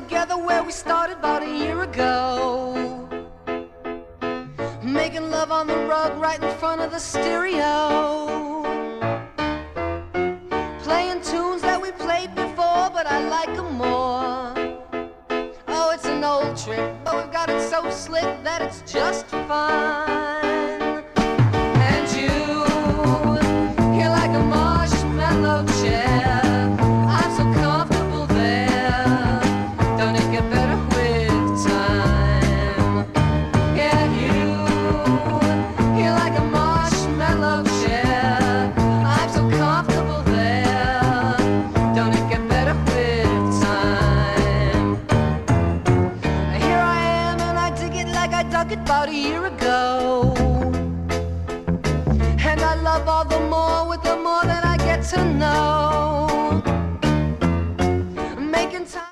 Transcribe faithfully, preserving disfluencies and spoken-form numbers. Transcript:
together where we started about a year ago. Making love on the rug right in front of the stereo. Playing tunes that we played before, but I like them more. Oh, it's an old trick, but we've got it so slick that it's just fine. And you, you're like a marshmallow chair. I'm so comfortable there. Don't it get better with time? Yeah, you, you're like a marshmallow chair. I'm so comfortable there. Don't it get better with time? Here I am and I dig it like I dug it about a year ago.